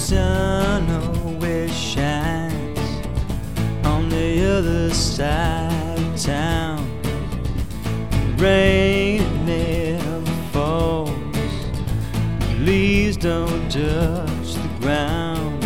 sun always shines on the other side of town. Rain never falls, leaves don't touch the ground.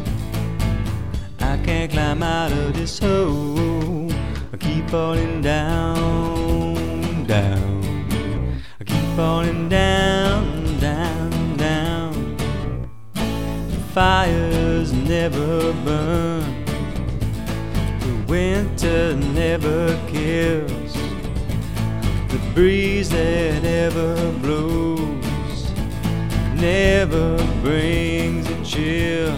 I can't climb out of this hole, I keep falling down, down. I keep falling down, down, down. The fires never burn, the winter never kills, the breeze that ever blows never brings a chill.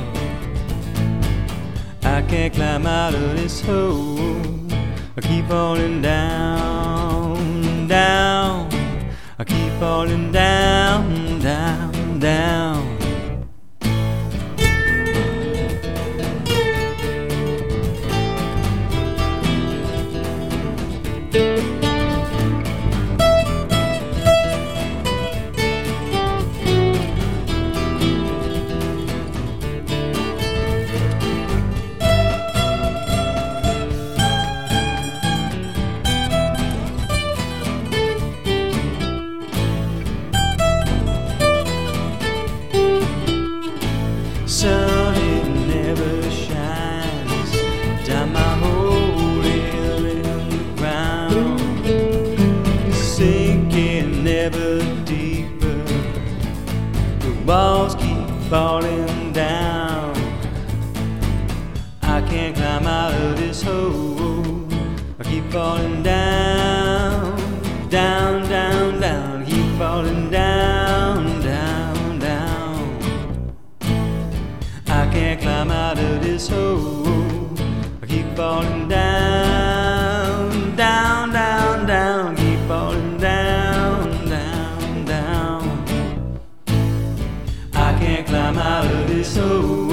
I can't climb out of this hole, I keep falling down, down. I keep falling down, down, down. Sun, it never shines down my hole in the ground, sinking ever deeper. The walls keep falling down. I can't climb out of this hole, I keep falling down, down, down, down. Keep falling down, down, down. I can't climb out of this hole, I keep falling down, down, down, down. Keep falling down, down, down. I can't climb out of this hole.